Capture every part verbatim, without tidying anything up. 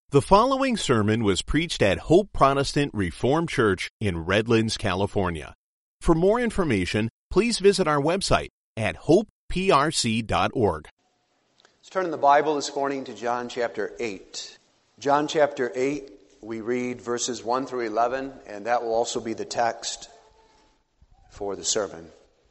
The following sermon was preached at Hope Protestant Reformed Church in Redlands, California. For more information, please visit our website at hope p r c dot org. Let's turn in the Bible this morning to John chapter eight. John chapter eight, we read verses one through eleven, and that will also be the text for the sermon.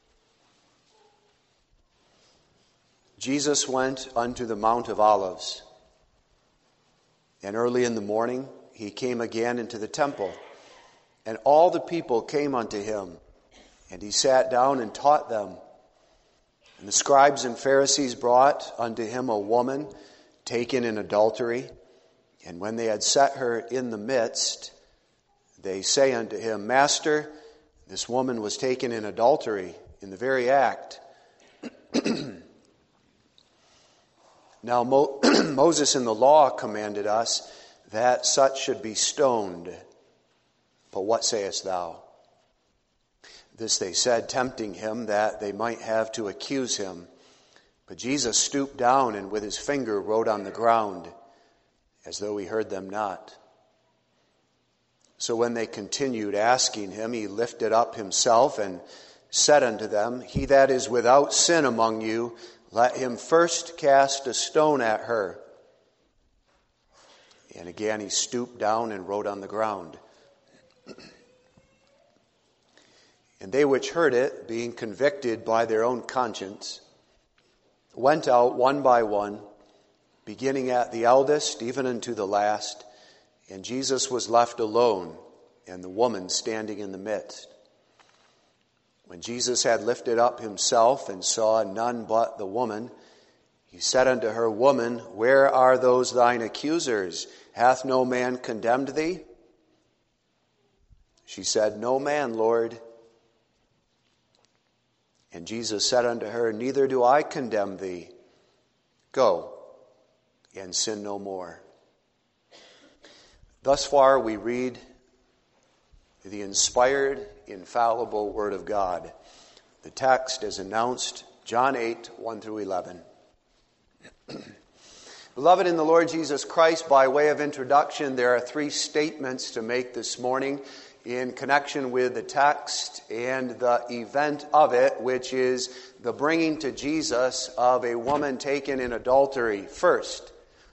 Jesus went unto the Mount of Olives. And early in the morning he came again into the temple, and all the people came unto him, and he sat down and taught them. And the scribes and Pharisees brought unto him a woman taken in adultery, and when they had set her in the midst, they say unto him, Master, this woman was taken in adultery in the very act. Now Mo- Moses in the law commanded us that such should be stoned. But what sayest thou? This they said, tempting him, that they might have to accuse him. But Jesus stooped down and with his finger wrote on the ground, as though he heard them not. So when they continued asking him, he lifted up himself and said unto them, He that is without sin among you, let him first cast a stone at her. And again he stooped down and wrote on the ground. And they which heard it, being convicted by their own conscience, went out one by one, beginning at the eldest, even unto the last. And Jesus was left alone, and the woman standing in the midst. When Jesus had lifted up himself and saw none but the woman, he said unto her, Woman, where are those thine accusers? Hath no man condemned thee? She said, No man, Lord. And Jesus said unto her, Neither do I condemn thee. Go, and sin no more. Thus far we read the inspired, infallible Word of God. The text is announced, John eight, one through eleven. Beloved in the Lord Jesus Christ, by way of introduction, there are three statements to make this morning in connection with the text and the event of it, which is the bringing to Jesus of a woman taken in adultery. First,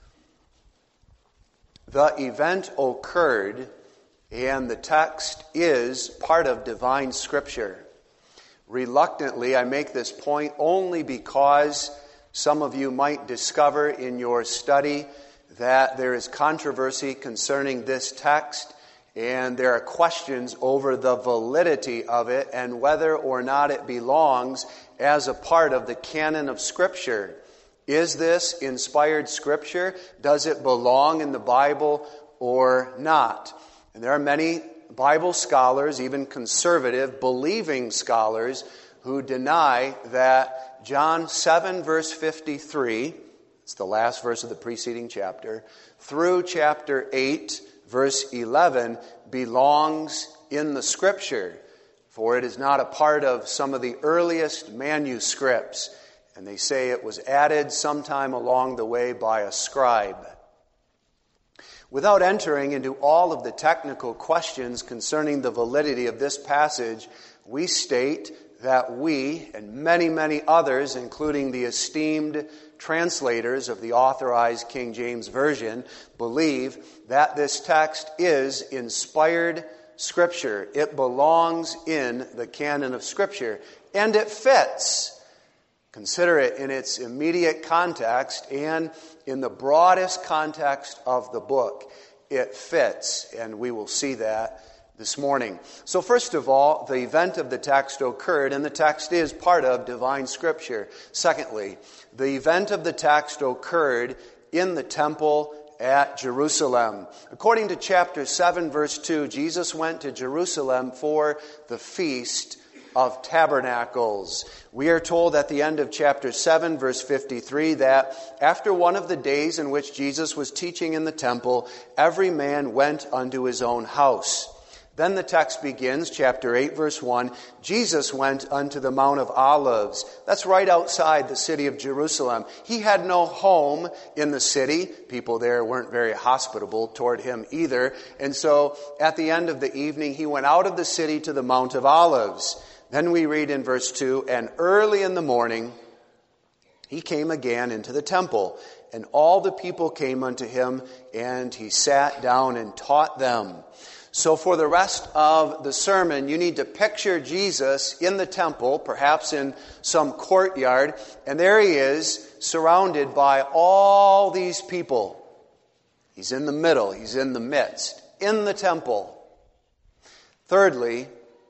the event occurred, and the text is part of divine Scripture. Reluctantly, I make this point only because some of you might discover in your study that there is controversy concerning this text, and there are questions over the validity of it and whether or not it belongs as a part of the canon of Scripture. Is this inspired Scripture? Does it belong in the Bible or not? And there are many Bible scholars, even conservative, believing scholars, who deny that John seven, verse fifty-three, it's the last verse of the preceding chapter, through chapter eight, verse eleven, belongs in the Scripture, for it is not a part of some of the earliest manuscripts, and they say it was added sometime along the way by a scribe. Without entering into all of the technical questions concerning the validity of this passage, we state that we and many, many others, including the esteemed translators of the authorized King James Version, believe that this text is inspired Scripture. It belongs in the canon of Scripture, and it fits. Consider it in its immediate context and in the broadest context of the book. It fits, and we will see that this morning. So first of all, the event of the text occurred, and the text is part of divine Scripture. Secondly, the event of the text occurred in the temple at Jerusalem. According to chapter seven, verse two, Jesus went to Jerusalem for the Feast of Tabernacles. We are told at the end of chapter seven, verse fifty-three, that after one of the days in which Jesus was teaching in the temple, every man went unto his own house. Then the text begins, chapter eight, verse one. Jesus went unto the Mount of Olives. That's right outside the city of Jerusalem. He had no home in the city. People there weren't very hospitable toward him either. And so at the end of the evening, he went out of the city to the Mount of Olives. Then we read in verse two, and early in the morning he came again into the temple, and all the people came unto him, and he sat down and taught them. So for the rest of the sermon, you need to picture Jesus in the temple, perhaps in some courtyard, and there he is, surrounded by all these people. He's in the middle, he's in the midst, in the temple. Thirdly,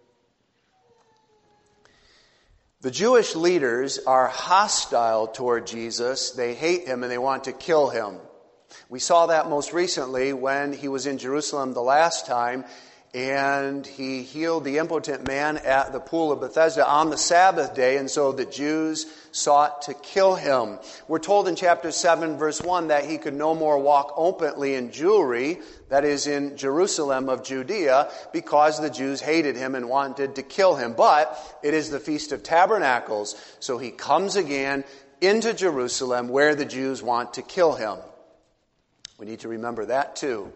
the Jewish leaders are hostile toward Jesus. They hate him and they want to kill him. We saw that most recently when he was in Jerusalem the last time, and he healed the impotent man at the pool of Bethesda on the Sabbath day, and so the Jews sought to kill him. We're told in chapter seven, verse one, that he could no more walk openly in Jewry, that is in Jerusalem of Judea, because the Jews hated him and wanted to kill him. But it is the Feast of Tabernacles, so he comes again into Jerusalem where the Jews want to kill him. We need to remember that too.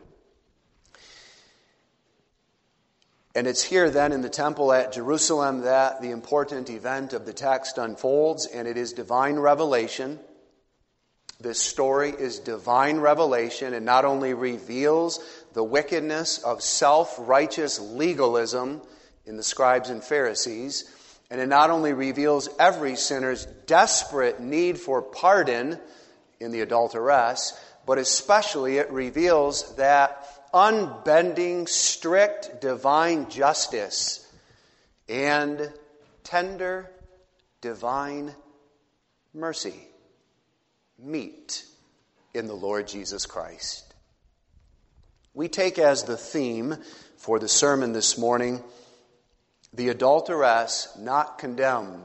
And it's here then in the temple at Jerusalem that the important event of the text unfolds, and it is divine revelation. This story is divine revelation, and not only reveals the wickedness of self-righteous legalism in the scribes and Pharisees, and it not only reveals every sinner's desperate need for pardon in the adulteress, but especially it reveals that unbending, strict, divine justice and tender, divine mercy meet in the Lord Jesus Christ. We take as the theme for the sermon this morning, the adulteress not condemned.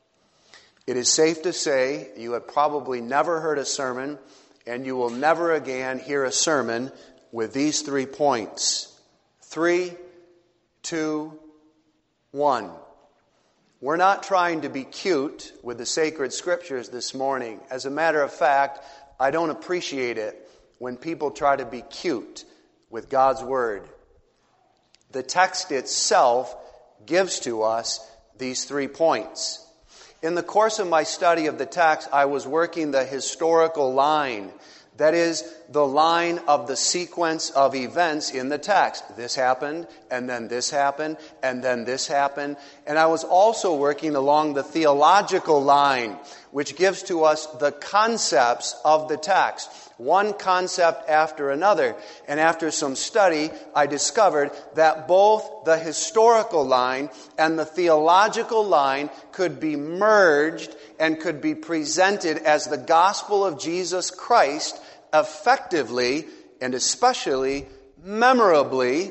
It is safe to say you have probably never heard a sermon, and you will never again hear a sermon with these three points. Three, two, one. We're not trying to be cute with the sacred scriptures this morning. As a matter of fact, I don't appreciate it when people try to be cute with God's word. The text itself gives to us these three points. In the course of my study of the text, I was working the historical line. That is, the line of the sequence of events in the text. This happened, and then this happened, and then this happened. And I was also working along the theological line, which gives to us the concepts of the text. One concept after another. And after some study, I discovered that both the historical line and the theological line could be merged and could be presented as the gospel of Jesus Christ effectively and especially memorably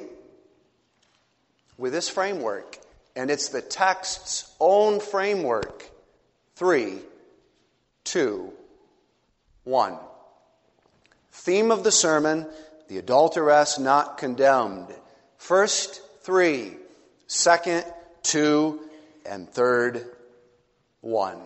with this framework. And it's the text's own framework. Three, two, one. Theme of the sermon, the adulteress not condemned. First, three. Second, two. And third, one.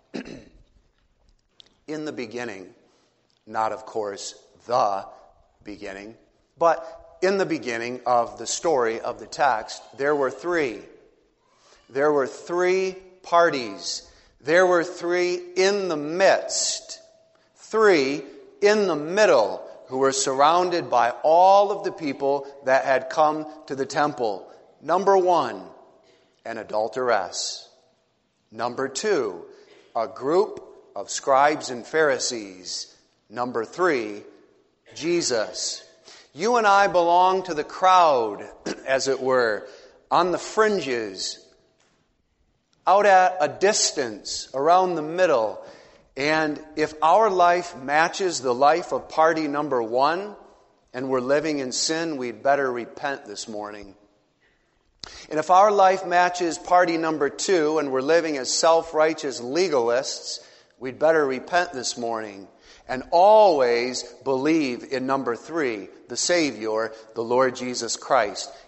In the beginning, not of course the beginning, but in the beginning of the story of the text, there were three. There were three parties. There were three in the midst. Three in the middle who were surrounded by all of the people that had come to the temple. Number one, an adulteress. Number two, a group of scribes and Pharisees. Number three, Jesus. You and I belong to the crowd, as it were, on the fringes, out at a distance, around the middle. And if our life matches the life of party number one, and we're living in sin, we'd better repent this morning. And if our life matches party number two, and we're living as self-righteous legalists, we'd better repent this morning. And always believe in number three, the Savior, the Lord Jesus Christ.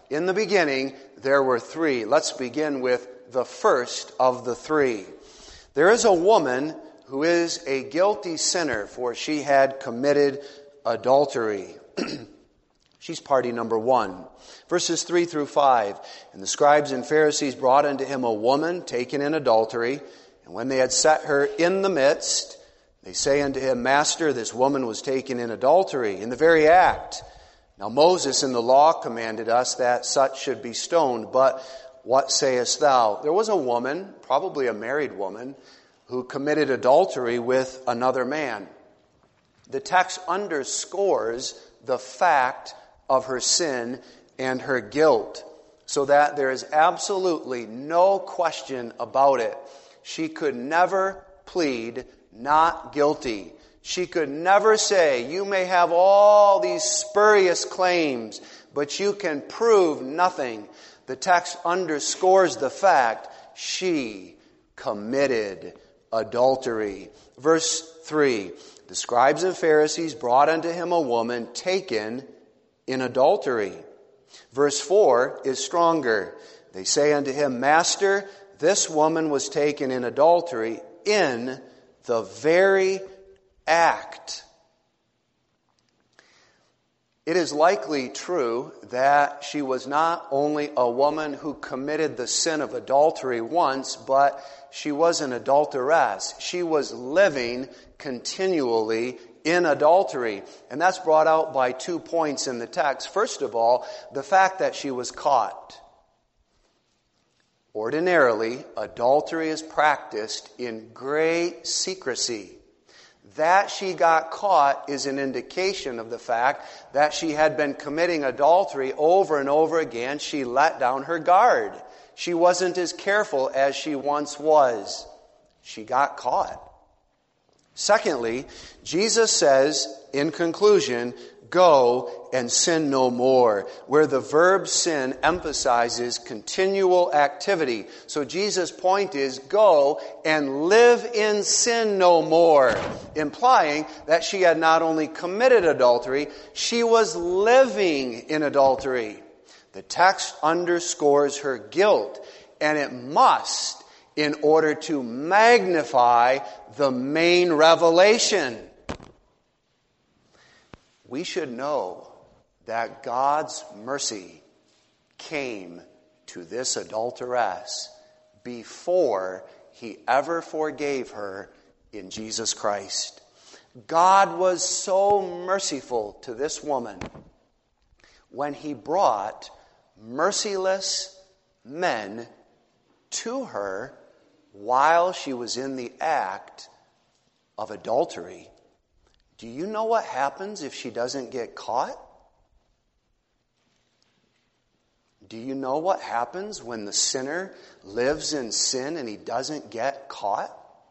In the beginning, there were three. Let's begin with the first of the three. There is a woman who is a guilty sinner, for she had committed adultery. She's party number one. Verses three through five. And the scribes and Pharisees brought unto him a woman taken in adultery. And when they had set her in the midst, they say unto him, Master, this woman was taken in adultery, in the very act. Now Moses in the law commanded us that such should be stoned. But what sayest thou? There was a woman, probably a married woman, who committed adultery with another man. The text underscores the fact of her sin and her guilt, so that there is absolutely no question about it. She could never plead not guilty. She could never say, you may have all these spurious claims, but you can prove nothing. The text underscores the fact she committed adultery. Verse three, the scribes and Pharisees brought unto him a woman taken in adultery. Verse four is stronger. They say unto him, Master, this woman was taken in adultery in the very act. It is likely true that she was not only a woman who committed the sin of adultery once, but she was an adulteress. She was living continually in adultery. And that's brought out by two points in the text. First of all, the fact that she was caught. Ordinarily, adultery is practiced in great secrecy. That she got caught is an indication of the fact that she had been committing adultery over and over again. She let down her guard. She wasn't as careful as she once was. She got caught. Secondly, Jesus says, in conclusion, go and sin no more, where the verb sin emphasizes continual activity. So Jesus' point is, go and live in sin no more, implying that she had not only committed adultery, she was living in adultery. The text underscores her guilt, and it must, in order to magnify the main revelation. We should know that God's mercy came to this adulteress before he ever forgave her in Jesus Christ. God was so merciful to this woman when he brought merciless men to her while she was in the act of adultery. Do you know what happens if she doesn't get caught? Do you know what happens when the sinner lives in sin and he doesn't get caught?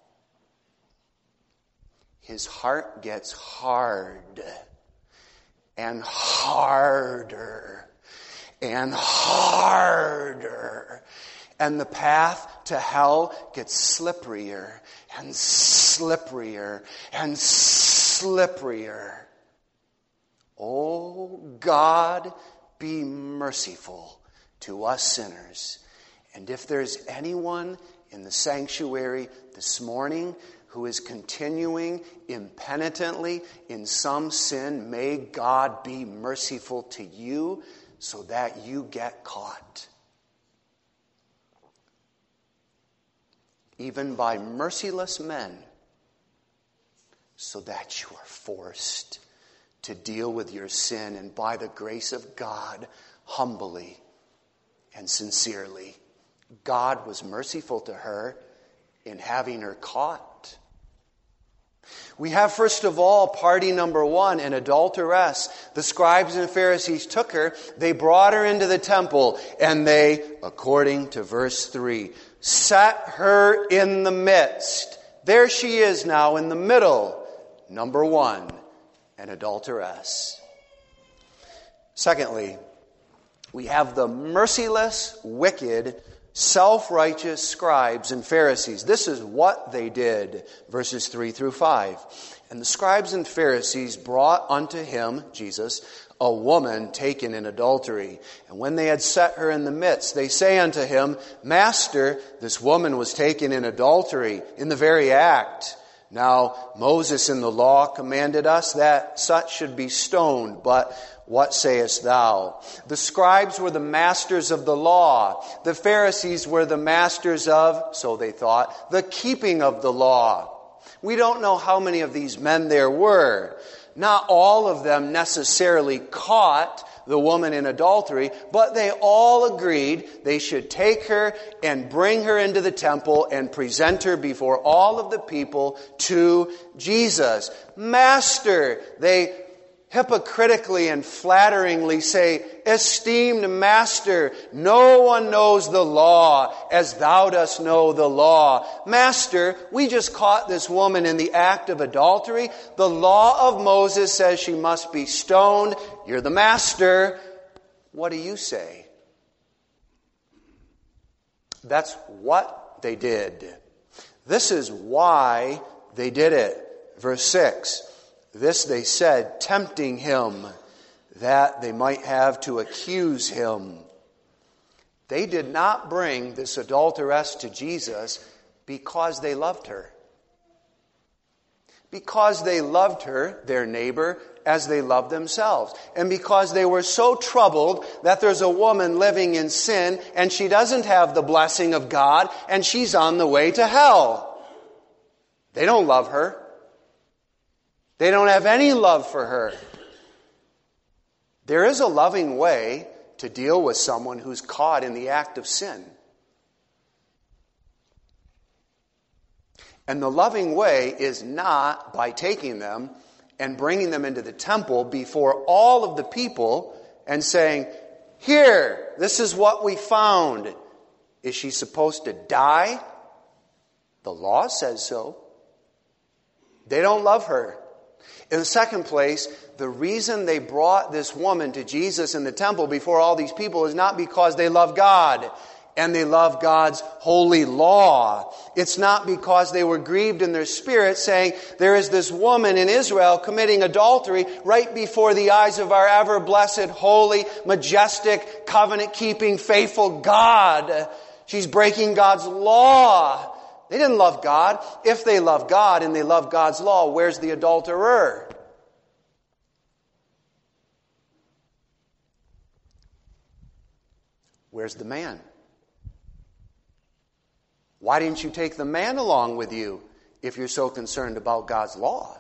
His heart gets hard and harder and harder. And the path to hell gets slipperier and slipperier and slipperier. Oh, God, be merciful to us sinners. And if there's anyone in the sanctuary this morning who is continuing impenitently in some sin, may God be merciful to you so that you get caught. Even by merciless men, so that you are forced to deal with your sin, and by the grace of God, humbly and sincerely. God was merciful to her in having her caught. We have, first of all, party number one, an adulteress. The scribes and Pharisees took her, they brought her into the temple, and they, according to verse three, set her in the midst. There she is now in the middle. Number one, an adulteress. Secondly, we have the merciless, wicked, self-righteous scribes and Pharisees. This is what they did, verses three through five. And the scribes and Pharisees brought unto him, Jesus, a woman taken in adultery. And when they had set her in the midst, they say unto him, Master, this woman was taken in adultery, in the very act. Now Moses in the law commanded us that such should be stoned, but what sayest thou? The scribes were the masters of the law. The Pharisees were the masters of, so they thought, the keeping of the law. We don't know how many of these men there were. Not all of them necessarily caught the woman in adultery, but they all agreed they should take her and bring her into the temple and present her before all of the people to Jesus. Master, they hypocritically and flatteringly say, Esteemed Master, no one knows the law as thou dost know the law. Master, we just caught this woman in the act of adultery. The law of Moses says she must be stoned. You're the master. What do you say? That's what they did. This is why they did it. Verse six. This they said, tempting him, that they might have to accuse him. They did not bring this adulteress to Jesus because they loved her. Because they loved her, their neighbor, as they loved themselves. And because they were so troubled that there's a woman living in sin and she doesn't have the blessing of God and she's on the way to hell. They don't love her. They don't have any love for her. There is a loving way to deal with someone who's caught in the act of sin. And the loving way is not by taking them and bringing them into the temple before all of the people and saying, Here, this is what we found. Is she supposed to die? The law says so. They don't love her. In the second place, the reason they brought this woman to Jesus in the temple before all these people is not because they love God and they love God's holy law. It's not because they were grieved in their spirit saying, there is this woman in Israel committing adultery right before the eyes of our ever-blessed, holy, majestic, covenant-keeping, faithful God. She's breaking God's law. They didn't love God. If they love God and they love God's law, where's the adulterer? Where's the man? Why didn't you take the man along with you if you're so concerned about God's law?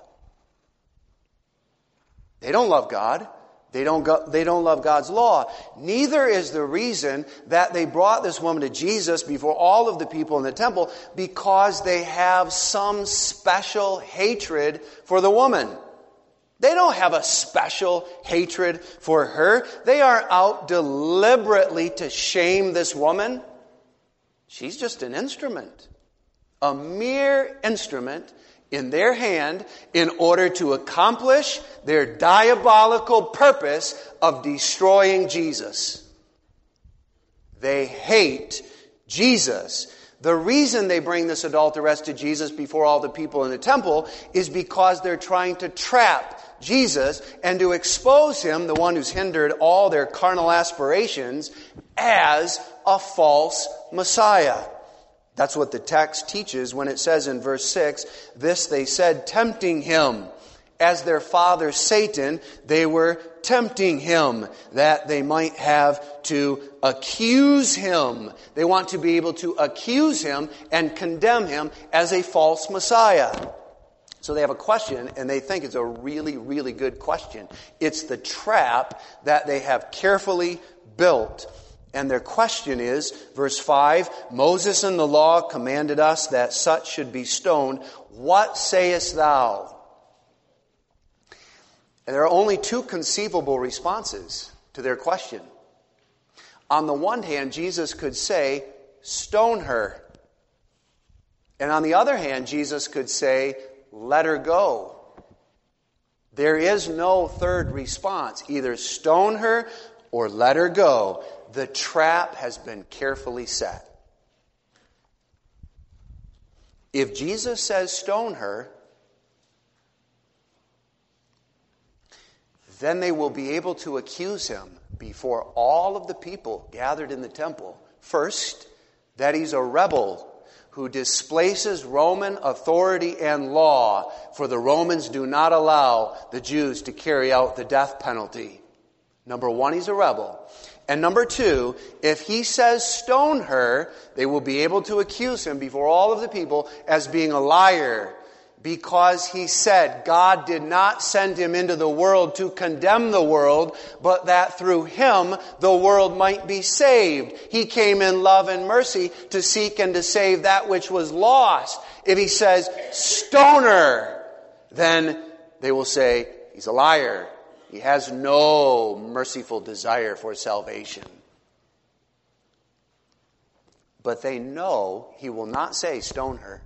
They don't love God. They don't go, they don't love God's law. Neither is the reason that they brought this woman to Jesus before all of the people in the temple because they have some special hatred for the woman. They don't have a special hatred for her. They are out deliberately to shame this woman. She's just an instrument, a mere instrument in their hand in order to accomplish their diabolical purpose of destroying Jesus. They hate Jesus. The reason they bring this adulteress to Jesus before all the people in the temple is because they're trying to trap Jesus and to expose him, the one who's hindered all their carnal aspirations, as a false Messiah. That's what the text teaches when it says in verse six, this they said, tempting him. As their father Satan, they were tempting him that they might have to accuse him. They want to be able to accuse him and condemn him as a false Messiah. So they have a question, and they think it's a really, really good question. It's the trap that they have carefully built. And their question is, verse five, Moses in the law commanded us that such should be stoned. What sayest thou? And there are only two conceivable responses to their question. On the one hand, Jesus could say, stone her. And on the other hand, Jesus could say, let her go. There is no third response. Either stone her or let her go. The trap has been carefully set. If Jesus says stone her, then they will be able to accuse him before all of the people gathered in the temple. First, that he's a rebel who displaces Roman authority and law, for the Romans do not allow the Jews to carry out the death penalty. Number one, he's a rebel. And number two, if he says stone her, they will be able to accuse him before all of the people as being a liar, because he said God did not send him into the world to condemn the world, but that through him the world might be saved. He came in love and mercy to seek and to save that which was lost. If he says stone her, then they will say he's a liar. He has no merciful desire for salvation. But they know he will not say stone her.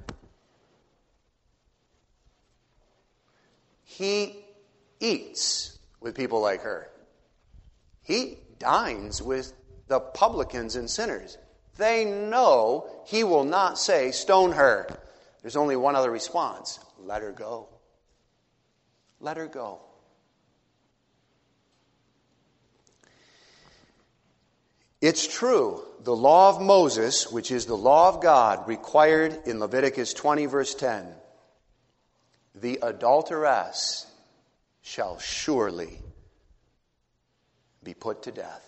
He eats with people like her. He dines with the publicans and sinners. They know he will not say stone her. There's only one other response. Let her go. Let her go. It's true, the law of Moses, which is the law of God, required in Leviticus twenty, verse ten, the adulteress shall surely be put to death.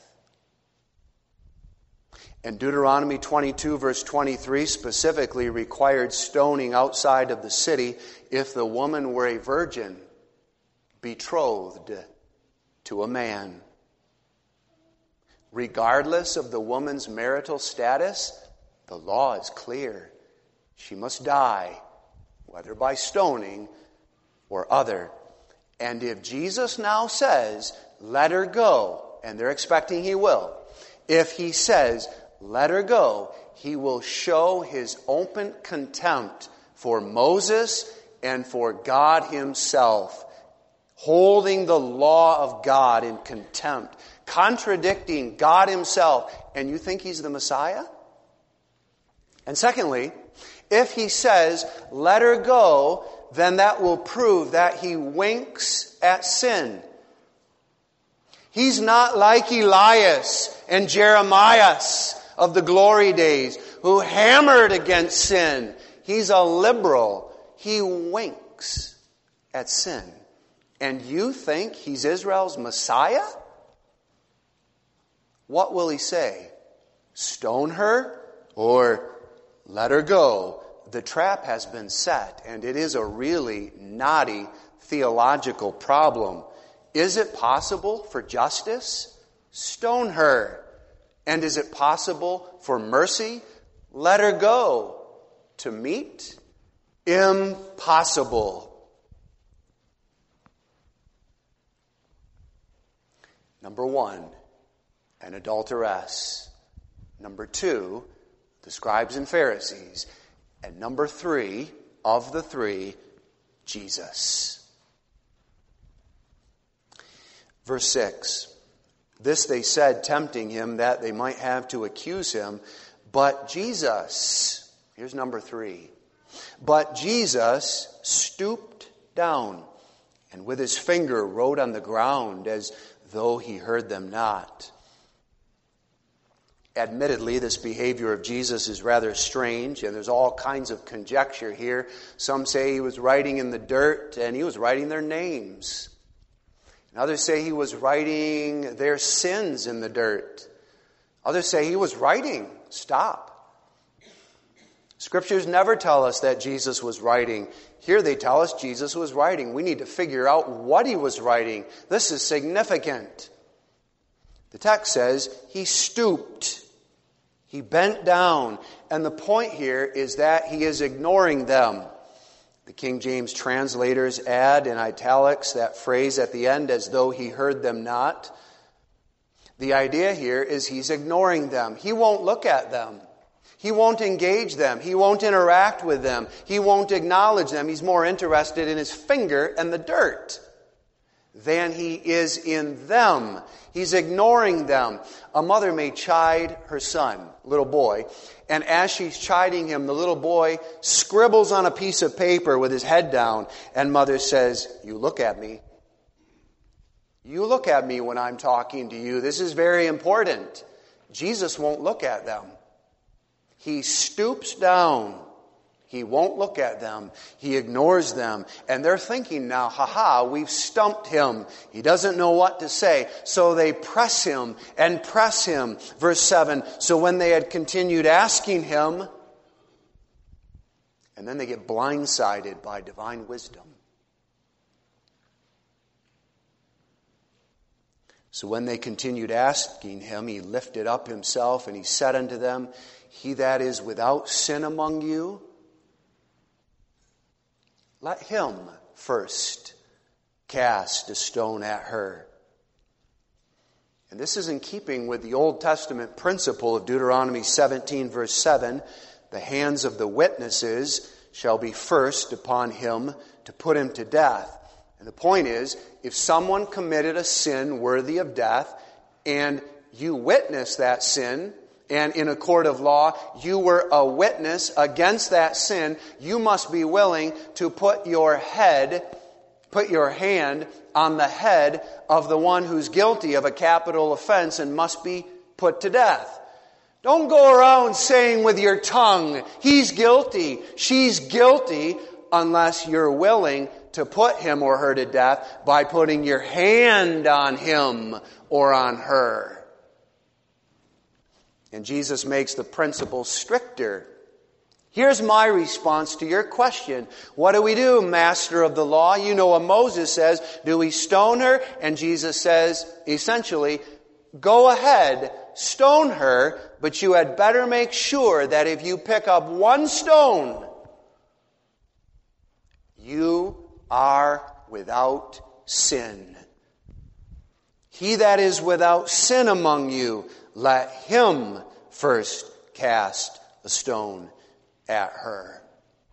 And Deuteronomy twenty-two, verse twenty-three, specifically required stoning outside of the city if the woman were a virgin, betrothed to a man. Regardless of the woman's marital status, the law is clear. She must die, whether by stoning or other. And if Jesus now says, let her go, and they're expecting he will, if he says, let her go, he will show his open contempt for Moses and for God himself, holding the law of God in contempt, contradicting God himself. And you think he's the Messiah? And secondly, if he says, let her go, then that will prove that he winks at sin. He's not like Elias and Jeremiah of the glory days, who hammered against sin. He's a liberal. He winks at sin. And you think he's Israel's Messiah? What will he say? Stone her or let her go? The trap has been set, and it is a really knotty theological problem. Is it possible for justice? Stone her. And is it possible for mercy? Let her go. To meet? Impossible. Number one, an adulteress. Number two, the scribes and Pharisees. And number three, of the three, Jesus. Verse six. This they said, tempting him, that they might have to accuse him. But Jesus, here's number three. But Jesus stooped down, and with his finger wrote on the ground, as though he heard them not. Admittedly, this behavior of Jesus is rather strange, and there's all kinds of conjecture here. Some say he was writing in the dirt, and he was writing their names. And others say he was writing their sins in the dirt. Others say he was writing. Stop. Scriptures never tell us that Jesus was writing. Here they tell us Jesus was writing. We need to figure out what he was writing. This is significant. The text says he stooped. He bent down. And the point here is that he is ignoring them. The King James translators add in italics that phrase at the end, as though he heard them not. The idea here is he's ignoring them. He won't look at them. He won't engage them. He won't interact with them. He won't acknowledge them. He's more interested in his finger and the dirt than he is in them. He's ignoring them. A mother may chide her son, little boy, and as she's chiding him, the little boy scribbles on a piece of paper with his head down, and mother says, "You look at me." You look at me when I'm talking to you. This is very important. Jesus won't look at them. He stoops down. He won't look at them. He ignores them. And they're thinking now, ha-ha, we've stumped him. He doesn't know what to say. So they press him and press him. Verse seven, so when they had continued asking him, and then they get blindsided by divine wisdom. So when they continued asking him, he lifted up himself and he said unto them, he that is without sin among you, let him first cast a stone at her. And this is in keeping with the Old Testament principle of Deuteronomy seventeen, verse seven. The hands of the witnesses shall be first upon him to put him to death. And the point is, if someone committed a sin worthy of death, and you witnessed that sin, and in a court of law, you were a witness against that sin, you must be willing to put your head, put your hand on the head of the one who's guilty of a capital offense and must be put to death. Don't go around saying with your tongue, he's guilty, she's guilty, unless you're willing to put him or her to death by putting your hand on him or on her. And Jesus makes the principle stricter. Here's my response to your question. What do we do, master of the law? You know what Moses says. Do we stone her? And Jesus says, essentially, go ahead, stone her, but you had better make sure that if you pick up one stone, you are without sin. He that is without sin among you, let him first cast a stone at her.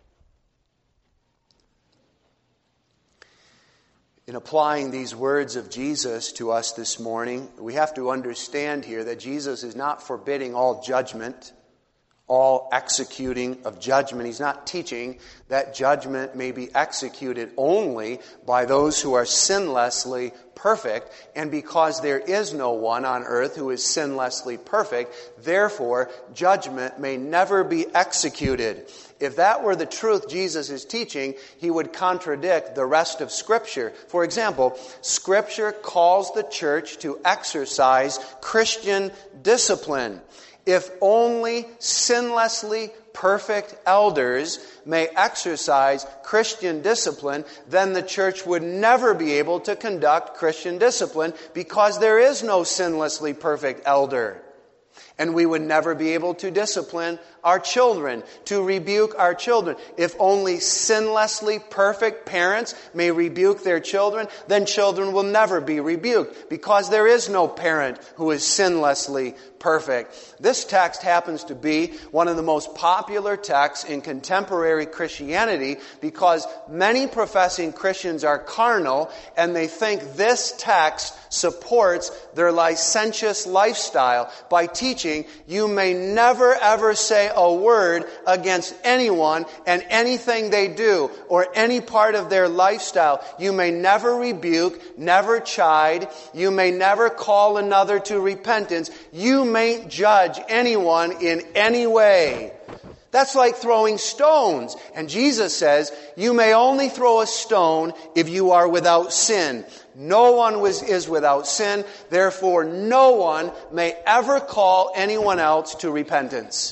In applying these words of Jesus to us this morning, we have to understand here that Jesus is not forbidding all judgment, all executing of judgment. He's not teaching that judgment may be executed only by those who are sinlessly perfect, and because there is no one on earth who is sinlessly perfect, therefore judgment may never be executed. If that were the truth Jesus is teaching, he would contradict the rest of Scripture. For example, Scripture calls the church to exercise Christian discipline. If only sinlessly perfect elders may exercise Christian discipline, then the church would never be able to conduct Christian discipline because there is no sinlessly perfect elder. And we would never be able to discipline our children, to rebuke our children. If only sinlessly perfect parents may rebuke their children, then children will never be rebuked because there is no parent who is sinlessly perfect. This text happens to be one of the most popular texts in contemporary Christianity because many professing Christians are carnal and they think this text supports their licentious lifestyle by teaching you may never ever say a word against anyone and anything they do or any part of their lifestyle. You may never rebuke, never chide. You may never call another to repentance. You mayn't judge anyone in any way. That's like throwing stones. And Jesus says, you may only throw a stone if you are without sin. No one was, is without sin. Therefore, no one may ever call anyone else to repentance.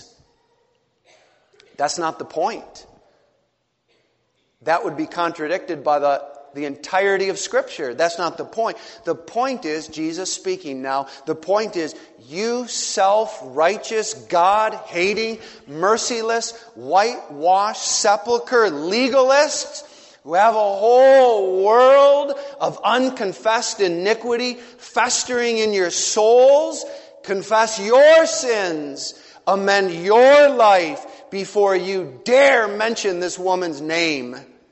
That's not the point. That would be contradicted by the, the entirety of Scripture. That's not the point. The point is, Jesus speaking now, the point is, you self-righteous, God-hating, merciless, whitewashed sepulcher legalists who have a whole world of unconfessed iniquity festering in your souls, confess your sins, amend your life before you dare mention this woman's name.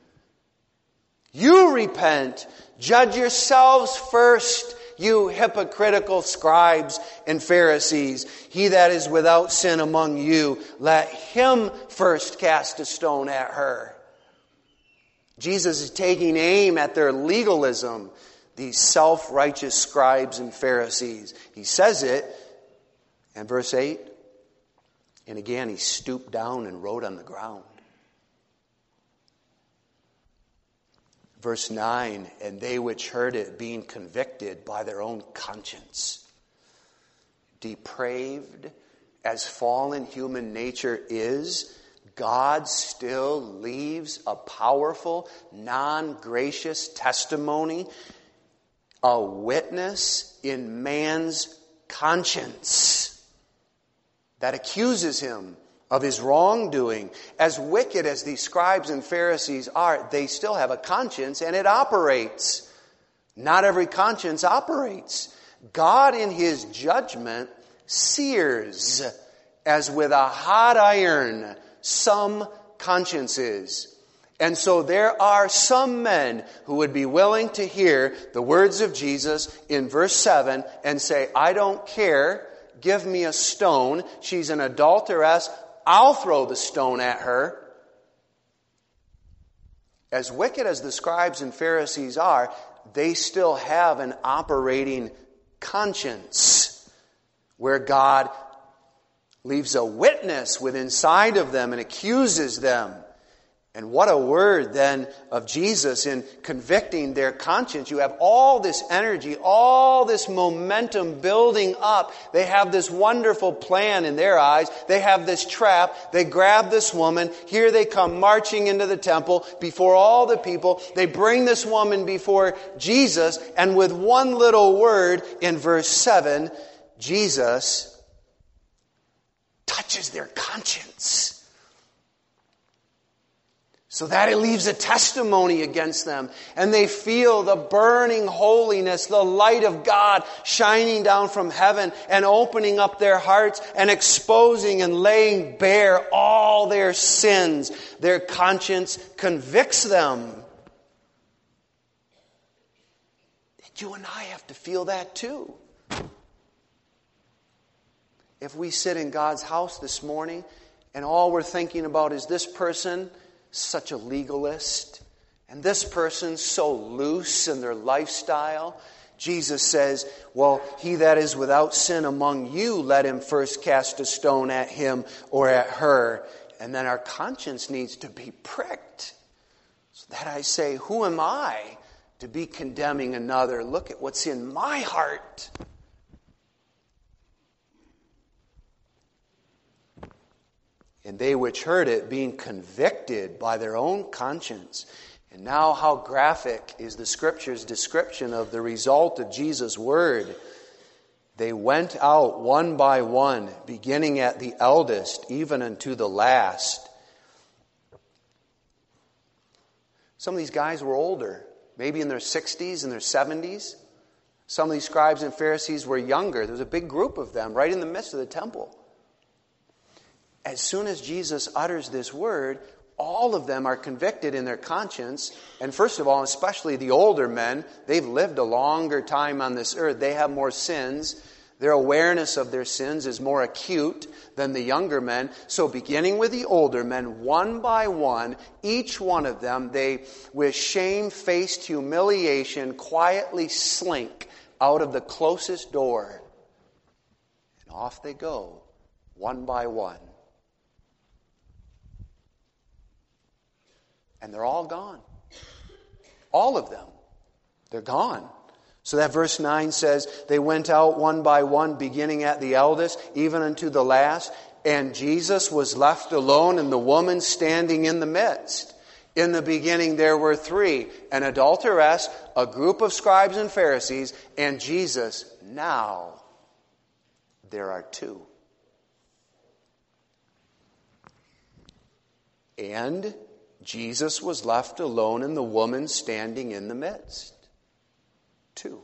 You repent. Judge yourselves first, you hypocritical scribes and Pharisees. He that is without sin among you, let him first cast a stone at her. Jesus is taking aim at their legalism, these self-righteous scribes and Pharisees. He says it in verse eight. And again, he stooped down and wrote on the ground. Verse nine, and they which heard it, being convicted by their own conscience, depraved as fallen human nature is, God still leaves a powerful, non-gracious testimony, a witness in man's conscience that accuses him of his wrongdoing. As wicked as these scribes and Pharisees are, they still have a conscience and it operates. Not every conscience operates. God in His judgment sears as with a hot iron some consciences. And so there are some men who would be willing to hear the words of Jesus in verse seven and say, I don't care, give me a stone. She's an adulteress. I'll throw the stone at her. As wicked as the scribes and Pharisees are, they still have an operating conscience where God leaves a witness within inside of them and accuses them. And what a word then of Jesus in convicting their conscience. You have all this energy, all this momentum building up. They have this wonderful plan in their eyes. They have this trap. They grab this woman. Here they come marching into the temple before all the people. They bring this woman before Jesus. And with one little word in verse seven, Jesus touches their conscience, so that it leaves a testimony against them. And they feel the burning holiness, the light of God shining down from heaven and opening up their hearts and exposing and laying bare all their sins. Their conscience convicts them. And you and I have to feel that too. If we sit in God's house this morning and all we're thinking about is this person such a legalist, and this person's so loose in their lifestyle, Jesus says, well, he that is without sin among you, let him first cast a stone at him or at her. And then our conscience needs to be pricked. So that I say, who am I to be condemning another? Look at what's in my heart. And they which heard it, being convicted by their own conscience. And now how graphic is the Scripture's description of the result of Jesus' word. They went out one by one, beginning at the eldest, even unto the last. Some of these guys were older, maybe in their sixties and their seventies. Some of these scribes and Pharisees were younger. There was a big group of them right in the midst of the temple. As soon as Jesus utters this word, all of them are convicted in their conscience. And first of all, especially the older men, they've lived a longer time on this earth. They have more sins. Their awareness of their sins is more acute than the younger men. So beginning with the older men, one by one, each one of them, they, with shame-faced humiliation, quietly slink out of the closest door. And off they go, one by one. And they're all gone. All of them. They're gone. So that verse nine says, they went out one by one, beginning at the eldest, even unto the last. And Jesus was left alone, and the woman standing in the midst. In the beginning there were three, an adulteress, a group of scribes and Pharisees, and Jesus. Now there are two. And Jesus was left alone and the woman standing in the midst. Two.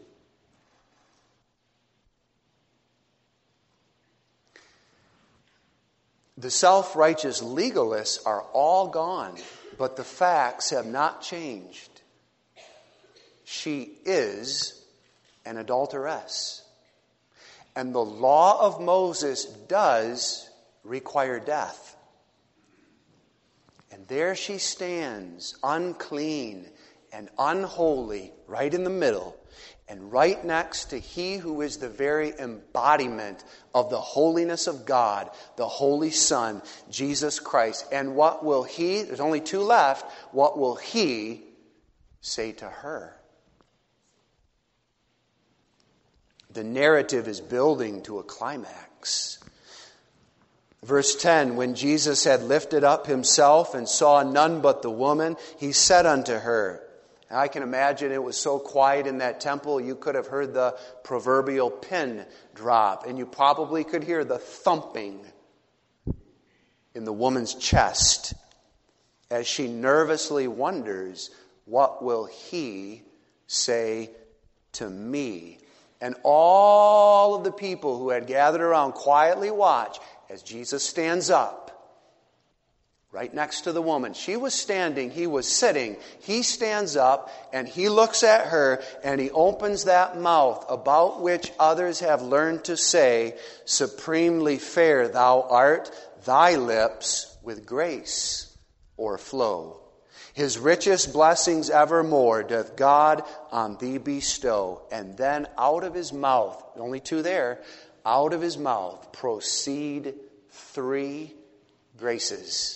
The self-righteous legalists are all gone, but the facts have not changed. She is an adulteress. And the law of Moses does require death. And there she stands, unclean and unholy, right in the middle. and right next to He who is the very embodiment of the holiness of God, the Holy Son, Jesus Christ. And what will He, there's only two left, what will He say to her? The narrative is building to a climax. Verse ten, when Jesus had lifted up Himself and saw none but the woman, He said unto her, and I can imagine it was so quiet in that temple, you could have heard the proverbial pin drop, and you probably could hear the thumping in the woman's chest as she nervously wonders, what will He say to me? And all of the people who had gathered around quietly watch as Jesus stands up right next to the woman. She was standing, He was sitting. He stands up and He looks at her and He opens that mouth about which others have learned to say, supremely fair thou art, thy lips with grace o'erflow. His richest blessings evermore doth God on thee bestow. And then out of His mouth, only two there, out of His mouth proceed three graces.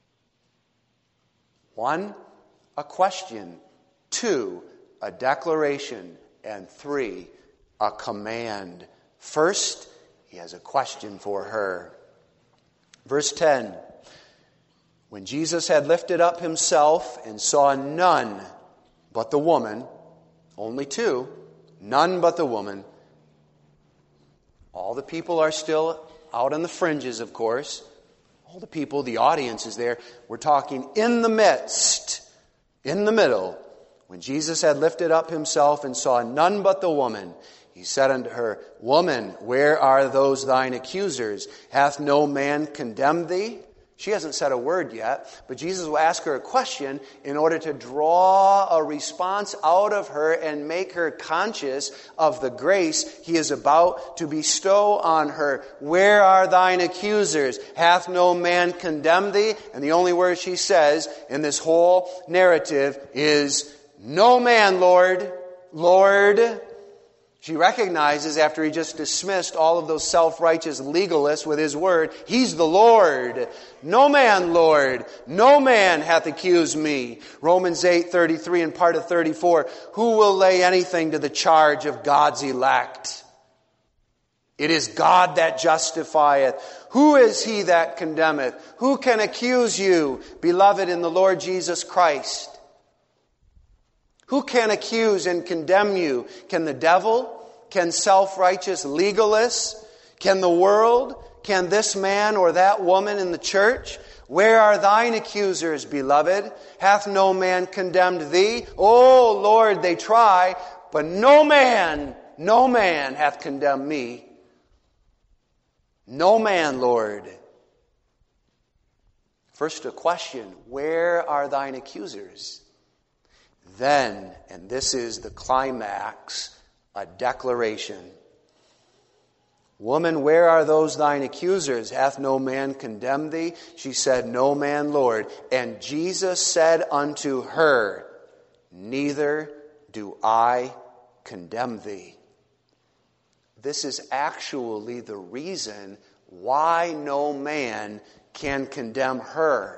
One, a question. Two, a declaration. And three, a command. First, He has a question for her. Verse ten. When Jesus had lifted up Himself and saw none but the woman, only two, none but the woman. All the people are still out on the fringes, of course. All the people, the audience is there. We're talking in the midst, in the middle. When Jesus had lifted up Himself and saw none but the woman, He said unto her, Woman, where are those thine accusers? Hath no man condemned thee? She hasn't said a word yet, but Jesus will ask her a question in order to draw a response out of her and make her conscious of the grace He is about to bestow on her. Where are thine accusers? Hath no man condemned thee? And the only word she says in this whole narrative is, No man, Lord, Lord. She recognizes after He just dismissed all of those self-righteous legalists with His word, He's the Lord. No man, Lord, no man hath accused me. Romans eight thirty-three and part of thirty-four. Who will lay anything to the charge of God's elect? It is God that justifieth. Who is He that condemneth? Who can accuse you, beloved in the Lord Jesus Christ? Who can accuse and condemn you? Can the devil? Can self-righteous legalists? Can the world? Can this man or that woman in the church? Where are thine accusers, beloved? Hath no man condemned thee? Oh, Lord, they try, but no man, no man hath condemned me. No man, Lord. First a question, where are thine accusers? Then, and this is the climax, a declaration. Woman, where are those thine accusers? Hath no man condemned thee? She said, No man, Lord. And Jesus said unto her, Neither do I condemn thee. This is actually the reason why no man can condemn her.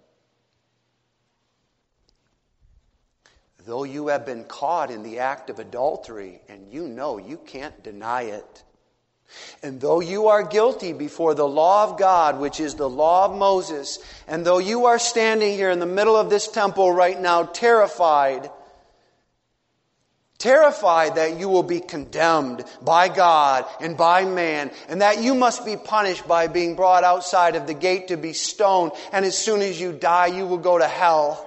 Though you have been caught in the act of adultery, and you know you can't deny it, and though you are guilty before the law of God, which is the law of Moses, and though you are standing here in the middle of this temple right now, terrified, terrified that you will be condemned by God and by man, and that you must be punished by being brought outside of the gate to be stoned, and as soon as you die, you will go to hell.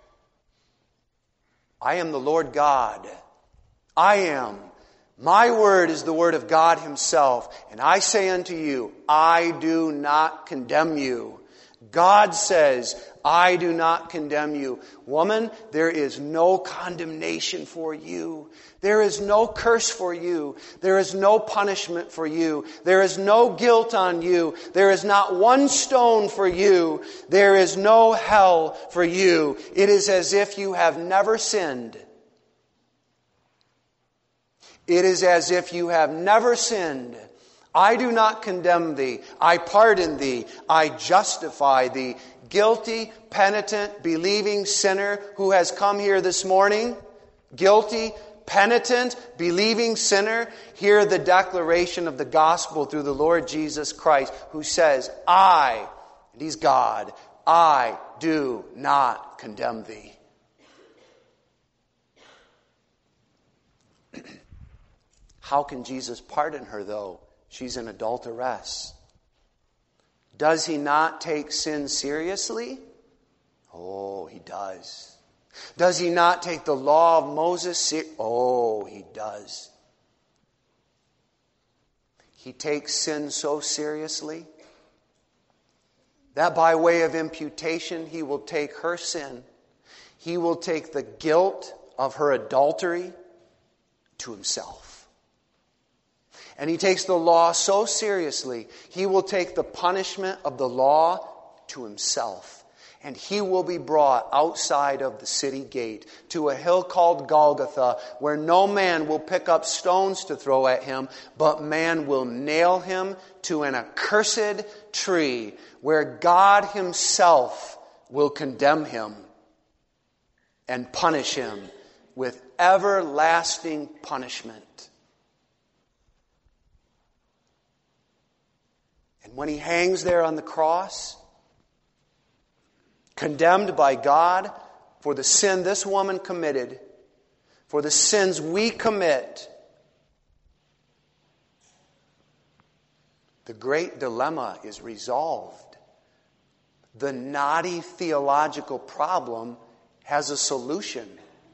I am the Lord God. I am. My word is the word of God Himself. And I say unto you, I do not condemn you. God says, I do not condemn you. Woman, there is no condemnation for you. There is no curse for you. There is no punishment for you. There is no guilt on you. There is not one stone for you. There is no hell for you. It is as if you have never sinned. It is as if you have never sinned. I do not condemn thee. I pardon thee. I justify thee. Guilty, penitent, believing sinner who has come here this morning. Guilty, penitent, believing sinner. Hear the declaration of the gospel through the Lord Jesus Christ, who says, I, and He's God, I do not condemn thee. How can Jesus pardon her, though? She's an adulteress. Does He not take sin seriously? Oh, He does. Does He not take the law of Moses seriously? Oh, He does. He takes sin so seriously that by way of imputation, He will take her sin. He will take the guilt of her adultery to Himself. And He takes the law so seriously, He will take the punishment of the law to Himself. And He will be brought outside of the city gate to a hill called Golgotha, where no man will pick up stones to throw at Him, but man will nail Him to an accursed tree, where God Himself will condemn Him and punish Him with everlasting punishment. And when He hangs there on the cross, condemned by God for the sin this woman committed, for the sins we commit, the great dilemma is resolved. The knotty theological problem has a solution.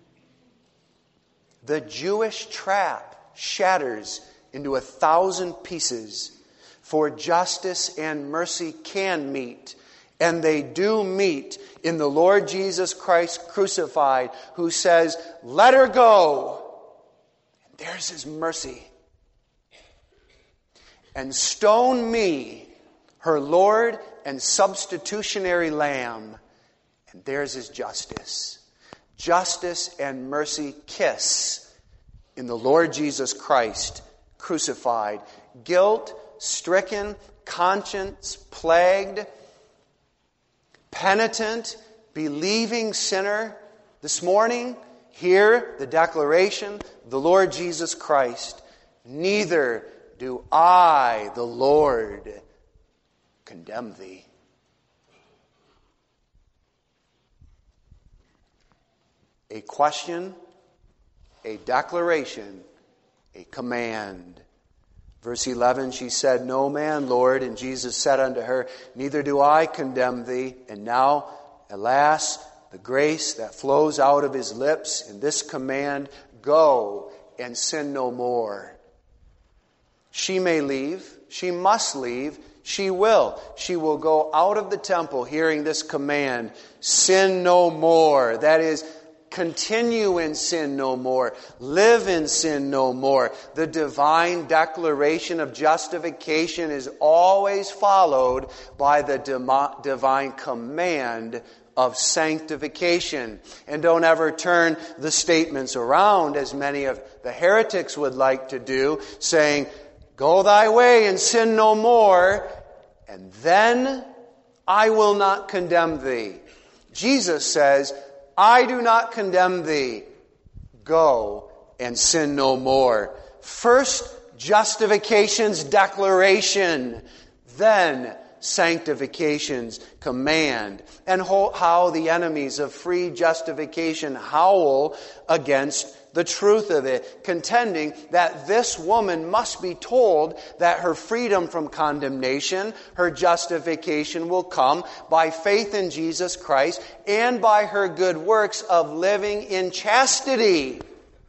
The Jewish trap shatters into a thousand pieces, for justice and mercy can meet. And they do meet in the Lord Jesus Christ crucified, who says, let her go. And there's His mercy. And stone me, her Lord and substitutionary Lamb. And there's His justice. Justice and mercy kiss in the Lord Jesus Christ crucified. Guilt stricken, conscience plagued, penitent, believing sinner. This morning, hear the declaration of the Lord Jesus Christ. Neither do I, the Lord, condemn thee. A question, a declaration, a command. Verse eleven, she said, no man, Lord. And Jesus said unto her, neither do I condemn thee. And now, alas, the grace that flows out of His lips in this command, go and sin no more. She may leave. She must leave. She will. She will go out of the temple hearing this command, sin no more. That is, continue in sin no more. Live in sin no more. The divine declaration of justification is always followed by the divine command of sanctification. And don't ever turn the statements around, as many of the heretics would like to do, saying, go thy way and sin no more, and then I will not condemn thee. Jesus says, I do not condemn thee. Go and sin no more. First, justification's declaration. Then, sanctification's command. And how the enemies of free justification howl against the truth of it, contending that this woman must be told that her freedom from condemnation, her justification, will come by faith in Jesus Christ and by her good works of living in chastity.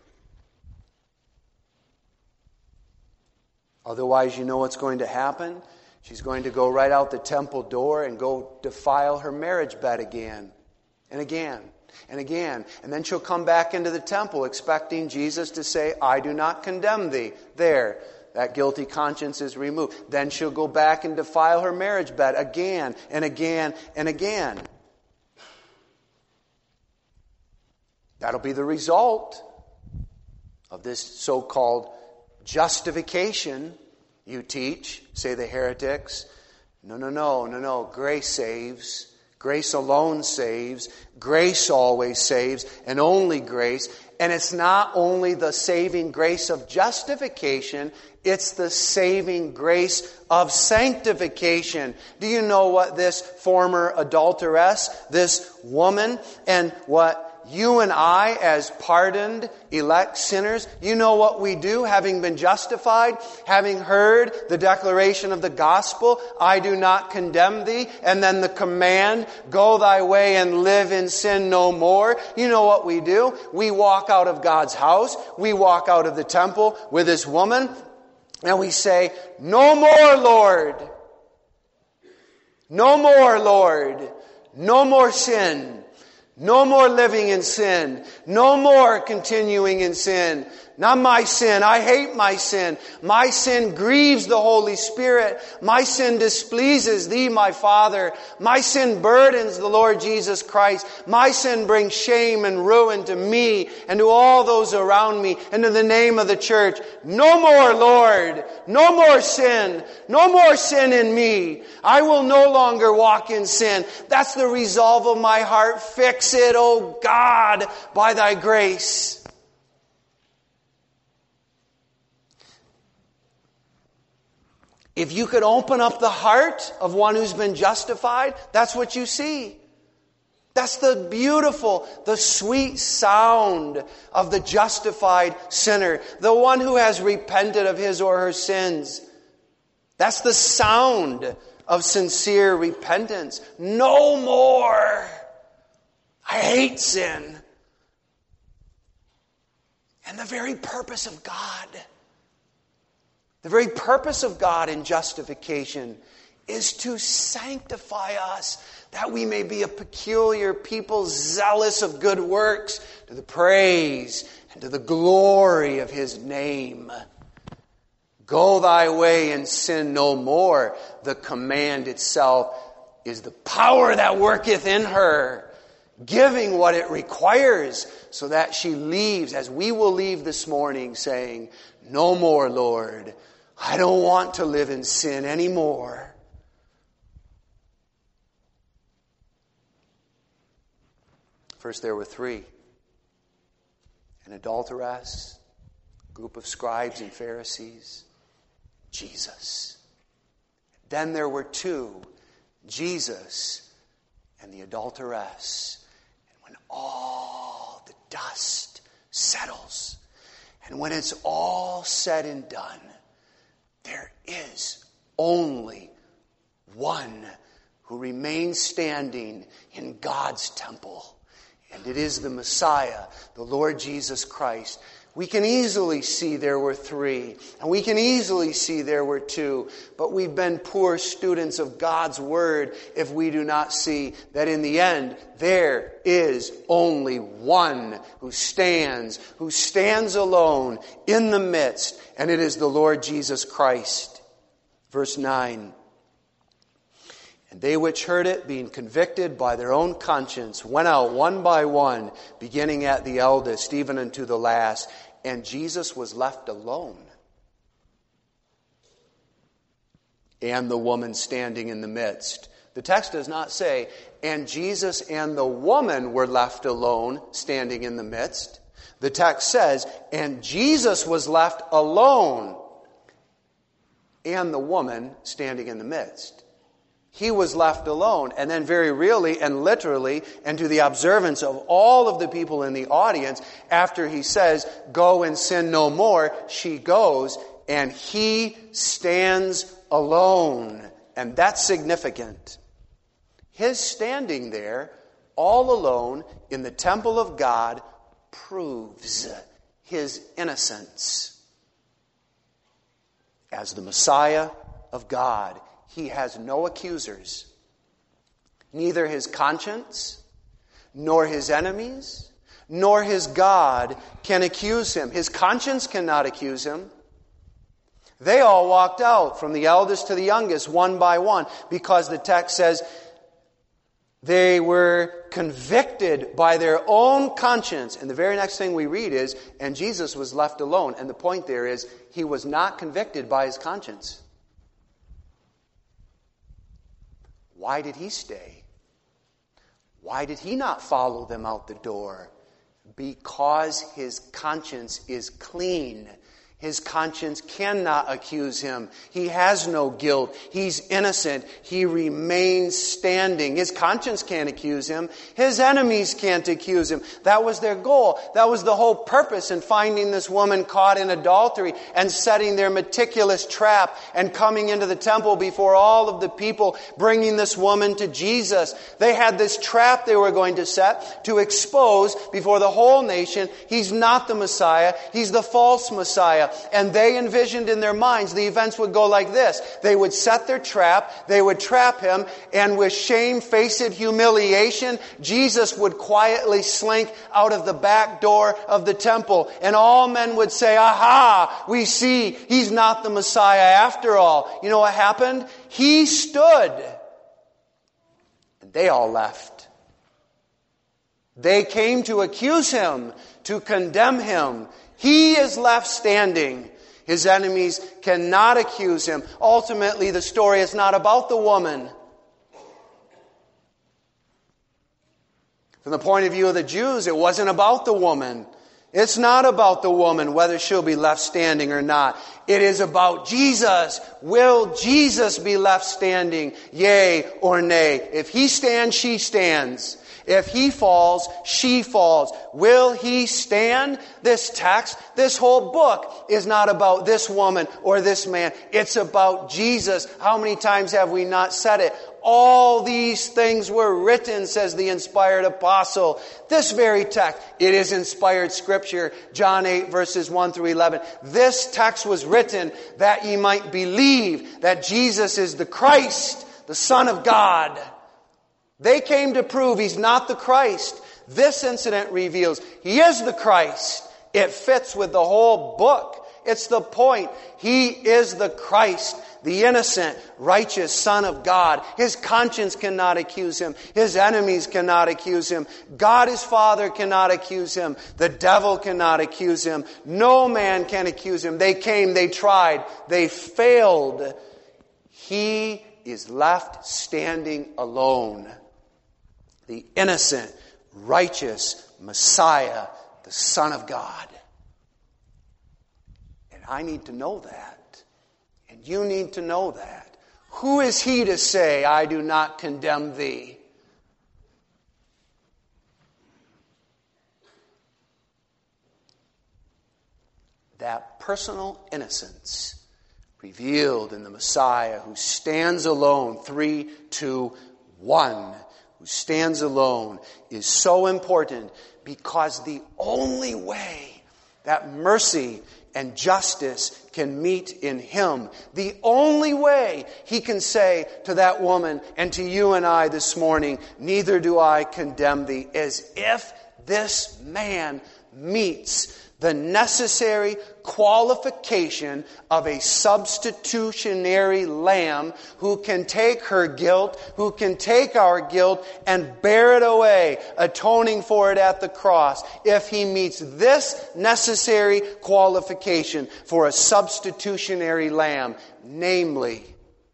Otherwise, you know what's going to happen? She's going to go right out the temple door and go defile her marriage bed again and again. And again. And then she'll come back into the temple expecting Jesus to say, I do not condemn thee. There, that guilty conscience is removed. Then she'll go back and defile her marriage bed again and again and again. That'll be the result of this so-called justification you teach, say the heretics. No, no, no, no, no. Grace saves. Grace alone saves. Grace always saves, and only grace. And it's not only the saving grace of justification, it's the saving grace of sanctification. Do you know what this former adulteress, this woman, and what you and I, as pardoned, elect sinners, you know what we do, having been justified, having heard the declaration of the gospel, I do not condemn thee, and then the command, go thy way and live in sin no more. You know what we do? We walk out of God's house, we walk out of the temple with this woman, and we say, no more, Lord. No more, Lord. No more sin. No more living in sin. No more continuing in sin. Not my sin. I hate my sin. My sin grieves the Holy Spirit. My sin displeases Thee, my Father. My sin burdens the Lord Jesus Christ. My sin brings shame and ruin to me and to all those around me and to the name of the church. No more, Lord. No more sin. No more sin in me. I will no longer walk in sin. That's the resolve of my heart. Fix it, O God, by Thy grace. If you could open up the heart of one who's been justified, that's what you see. That's the beautiful, the sweet sound of the justified sinner, the one who has repented of his or her sins. That's the sound of sincere repentance. No more. I hate sin. And the very purpose of God, the very purpose of God in justification is to sanctify us, that we may be a peculiar people, zealous of good works, to the praise and to the glory of His name. Go thy way and sin no more. The command itself is the power that worketh in her, giving what it requires so that she leaves, as we will leave this morning, saying, no more, Lord. I don't want to live in sin anymore. First there were three. An adulteress, a group of scribes and Pharisees, Jesus. Then there were two, Jesus and the adulteress. And when all the dust settles, and when it's all said and done, there is only one who remains standing in God's temple. And it is the Messiah, the Lord Jesus Christ. We can easily see there were three, and we can easily see there were two, but we've been poor students of God's Word if we do not see that in the end there is only one who stands, who stands alone in the midst, and it is the Lord Jesus Christ. Verse nine. And they which heard it, being convicted by their own conscience, went out one by one, beginning at the eldest, even unto the last. And Jesus was left alone. And the woman standing in the midst. The text does not say, and Jesus and the woman were left alone, standing in the midst. The text says, and Jesus was left alone, and the woman standing in the midst. He was left alone. And then very really and literally, and to the observance of all of the people in the audience, after he says, go and sin no more, she goes, and he stands alone. And that's significant. His standing there, all alone, in the temple of God, proves his innocence. As the Messiah of God, he has no accusers. Neither his conscience, nor his enemies, nor his God can accuse him. His conscience cannot accuse him. They all walked out, from the eldest to the youngest, one by one, because the text says, They were convicted by their own conscience. And the very next thing we read is, and Jesus was left alone. And the point there is, he was not convicted by his conscience. Why did he stay? Why did he not follow them out the door? Because his conscience is clean. His conscience cannot accuse him. He has no guilt. He's innocent. He remains standing. His conscience can't accuse him. His enemies can't accuse him. That was their goal. That was the whole purpose in finding this woman caught in adultery and setting their meticulous trap and coming into the temple before all of the people, bringing this woman to Jesus. They had this trap they were going to set to expose before the whole nation, he's not the Messiah. He's the false Messiah. And they envisioned in their minds the events would go like this. They would set their trap, they would trap him, and with shame-faced humiliation, Jesus would quietly slink out of the back door of the temple. And all men would say, aha, we see he's not the Messiah after all. You know what happened? He stood. And they all left. They came to accuse him, to condemn him. He is left standing. His enemies cannot accuse him. Ultimately, the story is not about the woman. From the point of view of the Jews, it wasn't about the woman. It's not about the woman, whether she'll be left standing or not. It is about Jesus. Will Jesus be left standing? Yea or nay? If he stands, she stands. If he falls, she falls. Will he stand? This text, this whole book is not about this woman or this man. It's about Jesus. How many times have we not said it? All these things were written, says the inspired apostle. This very text, it is inspired scripture. John eight verses one through eleven. This text was written that ye might believe that Jesus is the Christ, the Son of God. They came to prove he's not the Christ. This incident reveals he is the Christ. It fits with the whole book. It's the point. He is the Christ, the innocent, righteous Son of God. His conscience cannot accuse him. His enemies cannot accuse him. God his Father cannot accuse him. The devil cannot accuse him. No man can accuse him. They came, they tried, they failed. He is left standing alone. The innocent, righteous Messiah, the Son of God. And I need to know that. And you need to know that. Who is he to say, I do not condemn thee? That personal innocence revealed in the Messiah who stands alone, three, two, one. Who stands alone is so important because the only way that mercy and justice can meet in him, the only way he can say to that woman and to you and I this morning, neither do I condemn thee, is if this man meets the necessary qualification of a substitutionary lamb who can take her guilt, who can take our guilt and bear it away, atoning for it at the cross. If he meets this necessary qualification for a substitutionary lamb, namely,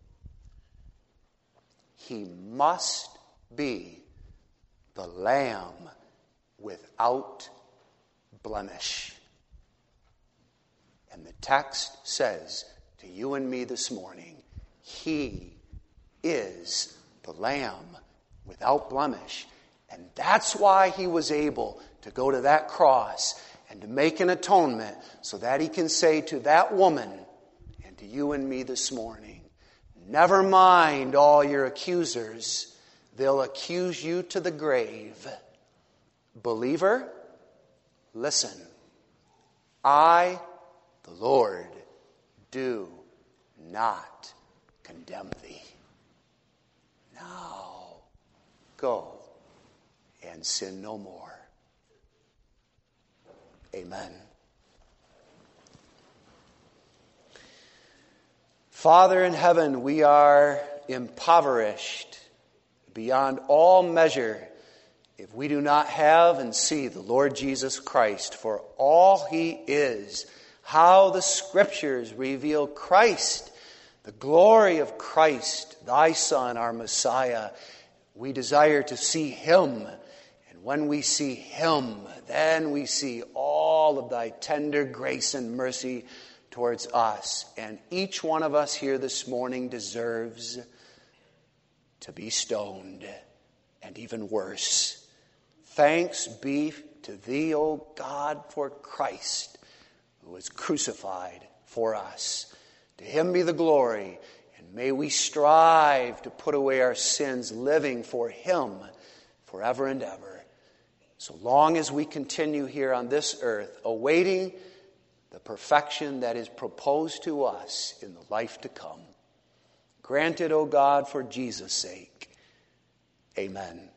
he must be the lamb without blemish. And the text says to you and me this morning, he is the Lamb without blemish. And that's why he was able to go to that cross and to make an atonement so that he can say to that woman and to you and me this morning, never mind all your accusers. They'll accuse you to the grave. Believer, listen. I, the Lord, do not condemn thee. Now, go and sin no more. Amen. Father in heaven, we are impoverished beyond all measure if we do not have and see the Lord Jesus Christ for all He is, how the Scriptures reveal Christ, the glory of Christ, Thy Son, our Messiah. We desire to see Him. And when we see Him, then we see all of Thy tender grace and mercy towards us. And each one of us here this morning deserves to be stoned, and even worse. Thanks be to Thee, O God, for Christ, who was crucified for us. To Him be the glory, and may we strive to put away our sins, living for Him forever and ever. So long as we continue here on this earth, awaiting the perfection that is proposed to us in the life to come. Grant it, O God, for Jesus' sake. Amen.